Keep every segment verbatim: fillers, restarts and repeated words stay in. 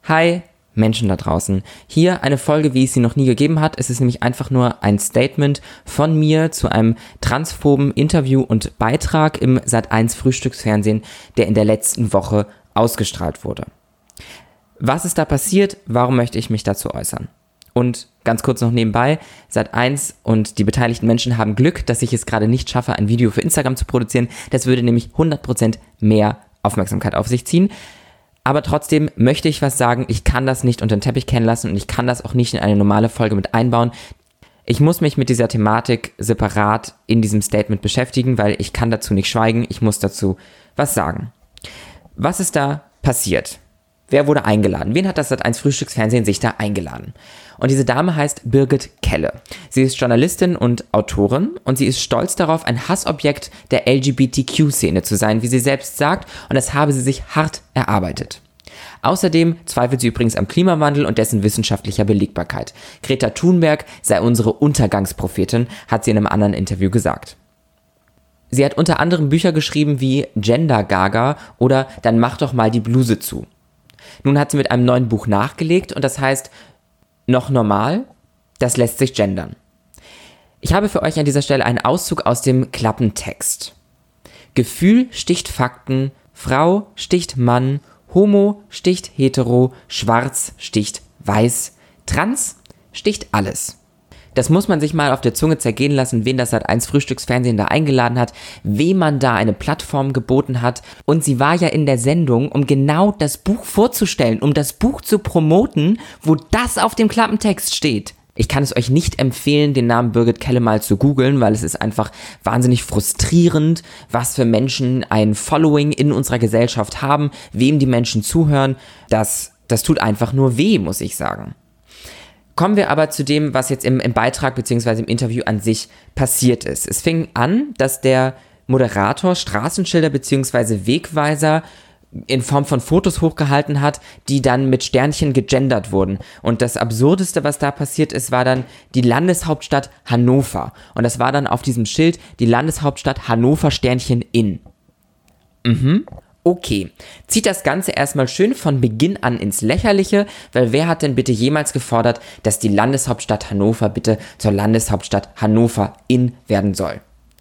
Hi, Menschen da draußen. Hier eine Folge, wie es sie noch nie gegeben hat. Es ist nämlich einfach nur ein Statement von mir zu einem transphoben Interview und Beitrag im Sat eins Frühstücksfernsehen, der in der letzten Woche ausgestrahlt wurde. Was ist da passiert? Warum möchte ich mich dazu äußern? Und ganz kurz noch nebenbei, Sat eins und die beteiligten Menschen haben Glück, dass ich es gerade nicht schaffe, ein Video für Instagram zu produzieren. Das würde nämlich hundert Prozent mehr Aufmerksamkeit auf sich ziehen. Aber trotzdem möchte ich was sagen, ich kann das nicht unter den Teppich kehren lassen und ich kann das auch nicht in eine normale Folge mit einbauen. Ich muss mich mit dieser Thematik separat in diesem Statement beschäftigen, weil ich kann dazu nicht schweigen, ich muss dazu was sagen. Was ist da passiert? Wer wurde eingeladen? Wen hat das Sat eins Frühstücksfernsehen sich da eingeladen? Und diese Dame heißt Birgit Kelle. Sie ist Journalistin und Autorin und sie ist stolz darauf, ein Hassobjekt der L G B T Q-Szene zu sein, wie sie selbst sagt, und das habe sie sich hart erarbeitet. Außerdem zweifelt sie übrigens am Klimawandel und dessen wissenschaftlicher Belegbarkeit. Greta Thunberg sei unsere Untergangsprophetin, hat sie in einem anderen Interview gesagt. Sie hat unter anderem Bücher geschrieben wie Gender Gaga oder Dann mach doch mal die Bluse zu. Nun hat sie mit einem neuen Buch nachgelegt und das heißt Noch normal, das lässt sich gendern. Ich habe für euch an dieser Stelle einen Auszug aus dem Klappentext. Gefühl sticht Fakten, Frau sticht Mann, Homo sticht hetero, Schwarz sticht weiß, Trans sticht alles. Das muss man sich mal auf der Zunge zergehen lassen, wen das Sat eins Frühstücksfernsehen da eingeladen hat, wem man da eine Plattform geboten hat. Und sie war ja in der Sendung, um genau das Buch vorzustellen, um das Buch zu promoten, wo das auf dem Klappentext steht. Ich kann es euch nicht empfehlen, den Namen Birgit Kelle mal zu googeln, weil es ist einfach wahnsinnig frustrierend, was für Menschen ein Following in unserer Gesellschaft haben, wem die Menschen zuhören. Das, das tut einfach nur weh, muss ich sagen. Kommen wir aber zu dem, was jetzt im, im Beitrag bzw. im Interview an sich passiert ist. Es fing an, dass der Moderator Straßenschilder bzw. Wegweiser in Form von Fotos hochgehalten hat, die dann mit Sternchen gegendert wurden. Und das Absurdeste, was da passiert ist, war dann die Landeshauptstadt Hannover. Und das war dann auf diesem Schild die Landeshauptstadt Hannover Sternchen in. Mhm. Okay, zieht das Ganze erstmal schön von Beginn an ins Lächerliche, weil wer hat denn bitte jemals gefordert, dass die Landeshauptstadt Hannover bitte zur Landeshauptstadt Hannover in werden soll?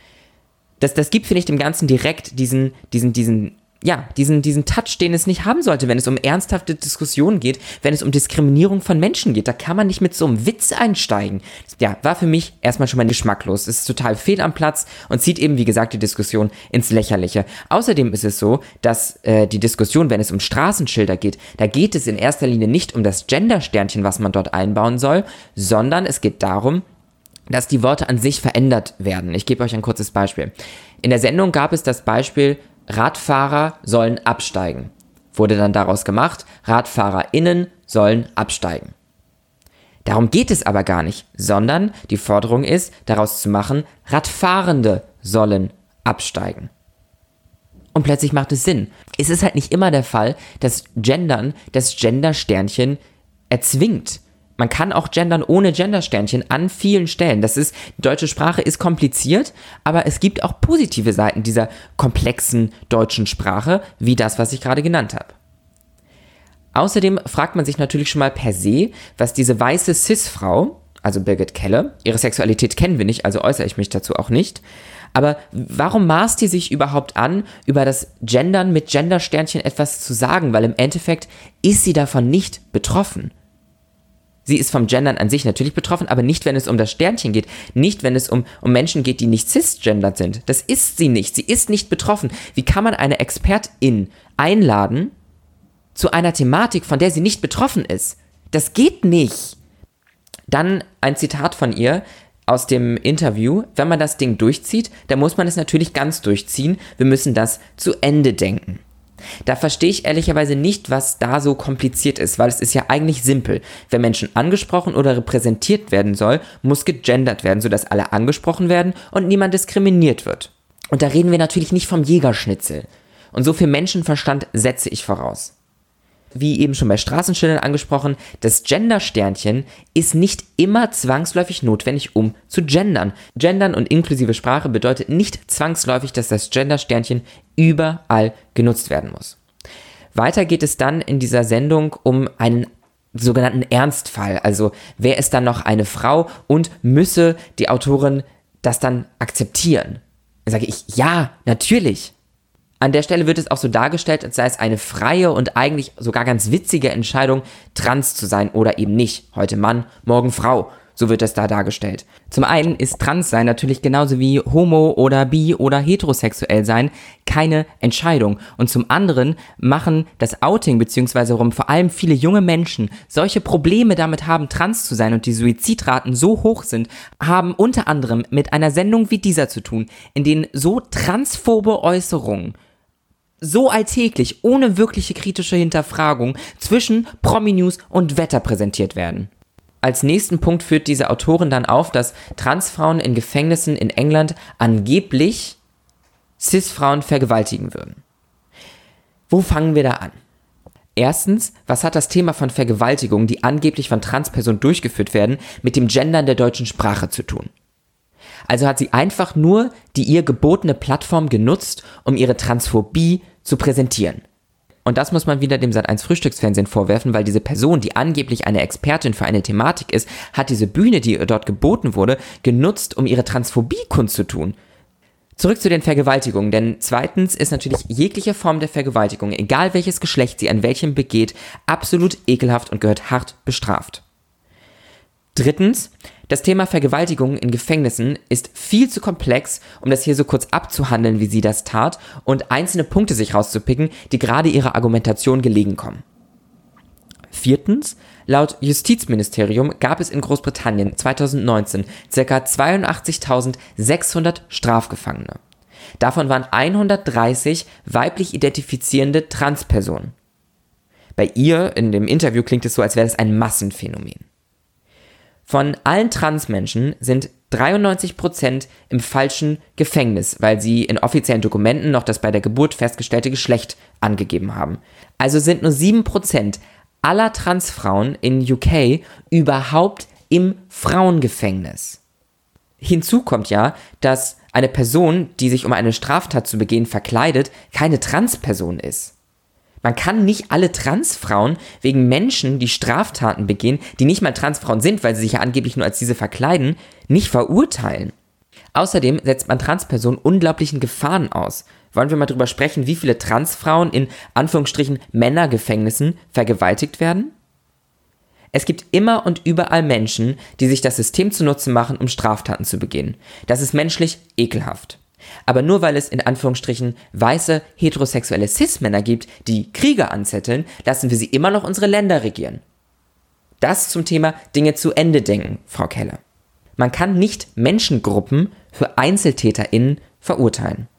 Das, das gibt, finde ich, dem Ganzen direkt diesen, diesen, diesen, ja, diesen, diesen Touch, den es nicht haben sollte, wenn es um ernsthafte Diskussionen geht, wenn es um Diskriminierung von Menschen geht. Da kann man nicht mit so einem Witz einsteigen. Ja, war für mich erstmal schon mal geschmacklos. Es ist total fehl am Platz und zieht eben, wie gesagt, die Diskussion ins Lächerliche. Außerdem ist es so, dass äh, die Diskussion, wenn es um Straßenschilder geht, da geht es in erster Linie nicht um das Gendersternchen, was man dort einbauen soll, sondern es geht darum, dass die Worte an sich verändert werden. Ich gebe euch ein kurzes Beispiel. In der Sendung gab es das Beispiel, Radfahrer sollen absteigen. Wurde dann daraus gemacht, RadfahrerInnen sollen absteigen. Darum geht es aber gar nicht, sondern die Forderung ist, daraus zu machen, Radfahrende sollen absteigen. Und plötzlich macht es Sinn. Es ist halt nicht immer der Fall, dass Gendern das Gendersternchen erzwingt. Man kann auch gendern ohne Gendersternchen an vielen Stellen. Das ist, die deutsche Sprache ist kompliziert, aber es gibt auch positive Seiten dieser komplexen deutschen Sprache, wie das, was ich gerade genannt habe. Außerdem fragt man sich natürlich schon mal per se, was diese weiße Cis-Frau, also Birgit Kelle, ihre Sexualität kennen wir nicht, also äußere ich mich dazu auch nicht, aber warum maßt die sich überhaupt an, über das Gendern mit Gendersternchen etwas zu sagen, weil im Endeffekt ist sie davon nicht betroffen. Sie ist vom Gendern an sich natürlich betroffen, aber nicht, wenn es um das Sternchen geht. Nicht, wenn es um, um Menschen geht, die nicht cisgendert sind. Das ist sie nicht. Sie ist nicht betroffen. Wie kann man eine Expertin einladen zu einer Thematik, von der sie nicht betroffen ist? Das geht nicht. Dann ein Zitat von ihr aus dem Interview. Wenn man das Ding durchzieht, dann muss man es natürlich ganz durchziehen. Wir müssen das zu Ende denken. Da verstehe ich ehrlicherweise nicht, was da so kompliziert ist, weil es ist ja eigentlich simpel. Wenn Menschen angesprochen oder repräsentiert werden soll, muss gegendert werden, sodass alle angesprochen werden und niemand diskriminiert wird. Und da reden wir natürlich nicht vom Jägerschnitzel. Und so viel Menschenverstand setze ich voraus. Wie eben schon bei Straßenschildern angesprochen, das Gendersternchen ist nicht immer zwangsläufig notwendig, um zu gendern. Gendern und inklusive Sprache bedeutet nicht zwangsläufig, dass das Gendersternchen überall genutzt werden muss. Weiter geht es dann in dieser Sendung um einen sogenannten Ernstfall. Also wer ist dann noch eine Frau und müsse die Autorin das dann akzeptieren? Dann sage ich, ja, natürlich. An der Stelle wird es auch so dargestellt, als sei es eine freie und eigentlich sogar ganz witzige Entscheidung, trans zu sein oder eben nicht. Heute Mann, morgen Frau. So wird es da dargestellt. Zum einen ist Transsein natürlich genauso wie homo oder bi oder heterosexuell sein keine Entscheidung. Und zum anderen machen das Outing bzw. warum vor allem viele junge Menschen solche Probleme damit haben, trans zu sein und die Suizidraten so hoch sind, haben unter anderem mit einer Sendung wie dieser zu tun, in denen so transphobe Äußerungen so alltäglich, ohne wirkliche kritische Hinterfragung zwischen Promi-News und Wetter präsentiert werden. Als nächsten Punkt führt diese Autorin dann auf, dass Transfrauen in Gefängnissen in England angeblich Cis-Frauen vergewaltigen würden. Wo fangen wir da an? Erstens, was hat das Thema von Vergewaltigungen, die angeblich von Transpersonen durchgeführt werden, mit dem Gendern der deutschen Sprache zu tun? Also hat sie einfach nur die ihr gebotene Plattform genutzt, um ihre Transphobie zu präsentieren. Und das muss man wieder dem Sat eins Frühstücksfernsehen vorwerfen, weil diese Person, die angeblich eine Expertin für eine Thematik ist, hat diese Bühne, die ihr dort geboten wurde, genutzt, um ihre Transphobie kundzutun. Zurück zu den Vergewaltigungen, denn zweitens ist natürlich jegliche Form der Vergewaltigung, egal welches Geschlecht sie an welchem begeht, absolut ekelhaft und gehört hart bestraft. Drittens, das Thema Vergewaltigung in Gefängnissen ist viel zu komplex, um das hier so kurz abzuhandeln, wie sie das tat, und einzelne Punkte sich rauszupicken, die gerade ihrer Argumentation gelegen kommen. Viertens, laut Justizministerium gab es in Großbritannien zweitausendneunzehn ca. zweiundachtzigtausendsechshundert Strafgefangene. Davon waren hundertdreißig weiblich identifizierende Transpersonen. Bei ihr in dem Interview klingt es so, als wäre das ein Massenphänomen. Von allen Transmenschen sind dreiundneunzig Prozent im falschen Gefängnis, weil sie in offiziellen Dokumenten noch das bei der Geburt festgestellte Geschlecht angegeben haben. Also sind nur sieben Prozent aller Transfrauen in U K überhaupt im Frauengefängnis. Hinzu kommt ja, dass eine Person, die sich um eine Straftat zu begehen verkleidet, keine Transperson ist. Man kann nicht alle Transfrauen wegen Menschen, die Straftaten begehen, die nicht mal Transfrauen sind, weil sie sich ja angeblich nur als diese verkleiden, nicht verurteilen. Außerdem setzt man Transpersonen unglaublichen Gefahren aus. Wollen wir mal drüber sprechen, wie viele Transfrauen in Anführungsstrichen Männergefängnissen vergewaltigt werden? Es gibt immer und überall Menschen, die sich das System zunutze machen, um Straftaten zu begehen. Das ist menschlich ekelhaft. Aber nur weil es in Anführungsstrichen weiße, heterosexuelle Cis-Männer gibt, die Kriege anzetteln, lassen wir sie immer noch unsere Länder regieren. Das zum Thema Dinge zu Ende denken, Frau Keller. Man kann nicht Menschengruppen für EinzeltäterInnen verurteilen.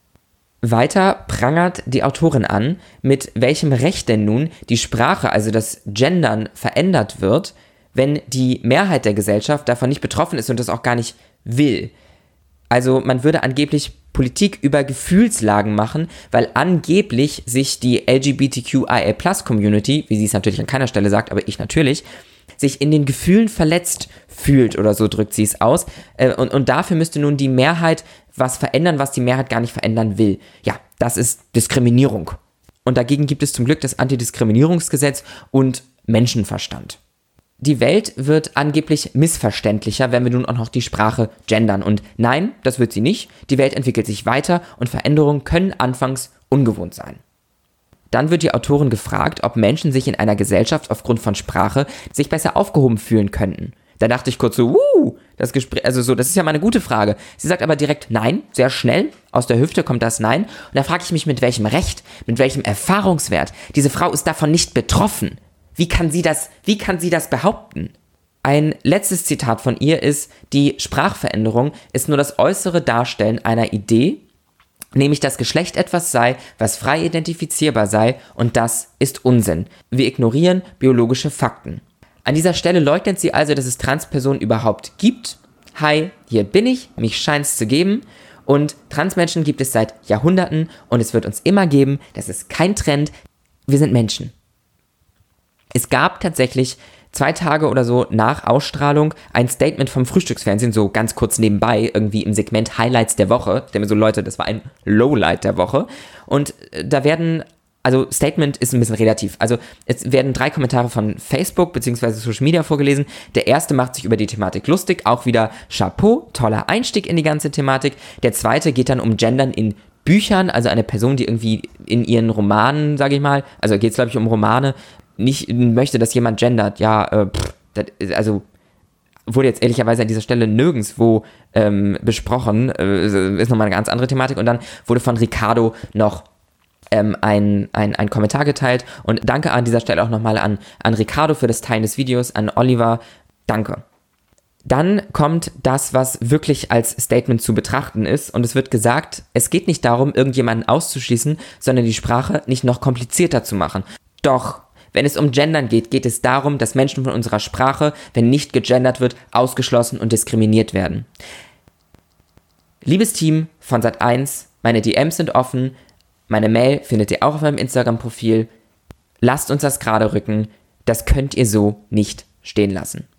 Weiter prangert die Autorin an, mit welchem Recht denn nun die Sprache, also das Gendern, verändert wird, wenn die Mehrheit der Gesellschaft davon nicht betroffen ist und das auch gar nicht will. Also man würde angeblich Politik über Gefühlslagen machen, weil angeblich sich die L G B T Q I A Plus Community, wie sie es natürlich an keiner Stelle sagt, aber ich natürlich, sich in den Gefühlen verletzt fühlt oder so drückt sie es aus. Und, und dafür müsste nun die Mehrheit was verändern, was die Mehrheit gar nicht verändern will. Ja, das ist Diskriminierung. Und dagegen gibt es zum Glück das Antidiskriminierungsgesetz und Menschenverstand. Die Welt wird angeblich missverständlicher, wenn wir nun auch noch die Sprache gendern. Und nein, das wird sie nicht. Die Welt entwickelt sich weiter und Veränderungen können anfangs ungewohnt sein. Dann wird die Autorin gefragt, ob Menschen sich in einer Gesellschaft aufgrund von Sprache sich besser aufgehoben fühlen könnten. Da dachte ich kurz so, uh, das Gespräch, also so, das ist ja mal eine gute Frage. Sie sagt aber direkt nein, sehr schnell, aus der Hüfte kommt das Nein. Und da frage ich mich, mit welchem Recht, mit welchem Erfahrungswert. Diese Frau ist davon nicht betroffen. Wie kann sie das, wie kann sie das behaupten? Ein letztes Zitat von ihr ist, die Sprachveränderung ist nur das äußere Darstellen einer Idee, nämlich dass Geschlecht etwas sei, was frei identifizierbar sei, und das ist Unsinn. Wir ignorieren biologische Fakten. An dieser Stelle leugnet sie also, dass es Transpersonen überhaupt gibt. Hi, hier bin ich, mich scheint's zu geben. Und Transmenschen gibt es seit Jahrhunderten und es wird uns immer geben. Das ist kein Trend. Wir sind Menschen. Es gab tatsächlich zwei Tage oder so nach Ausstrahlung ein Statement vom Frühstücksfernsehen, so ganz kurz nebenbei, irgendwie im Segment Highlights der Woche. Ich denke mir so, Leute, das war ein Lowlight der Woche. Und da werden also Statement ist ein bisschen relativ. Also es werden drei Kommentare von Facebook bzw. Social Media vorgelesen. Der erste macht sich über die Thematik lustig, auch wieder Chapeau, toller Einstieg in die ganze Thematik. Der zweite geht dann um Gendern in Büchern, also eine Person, die irgendwie in ihren Romanen, sage ich mal, also geht es glaube ich um Romane, nicht möchte, dass jemand gendert. Ja, äh, pff, das, also wurde jetzt ehrlicherweise an dieser Stelle nirgendwo ähm, besprochen, äh, ist nochmal eine ganz andere Thematik. Und dann wurde von Ricardo noch ähm, ein, ein, ein Kommentar geteilt. Und danke an dieser Stelle auch nochmal an, an Ricardo für das Teilen des Videos, an Oliver, danke. Dann kommt das, was wirklich als Statement zu betrachten ist, und es wird gesagt, es geht nicht darum, irgendjemanden auszuschließen, sondern die Sprache nicht noch komplizierter zu machen. Doch, wenn es um Gendern geht, geht es darum, dass Menschen von unserer Sprache, wenn nicht gegendert wird, ausgeschlossen und diskriminiert werden. Liebes Team von Sat eins, meine D Ms sind offen, meine Mail findet ihr auch auf meinem Instagram-Profil. Lasst uns das gerade rücken, das könnt ihr so nicht stehen lassen.